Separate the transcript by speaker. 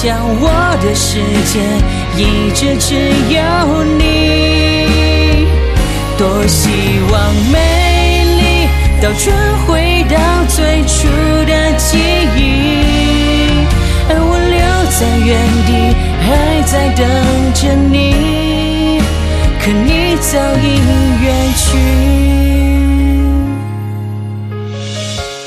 Speaker 1: 想我的世界一直只有你。多希望美丽倒转回到最初的记忆，而我留在原地还在等着你，可你早已远去。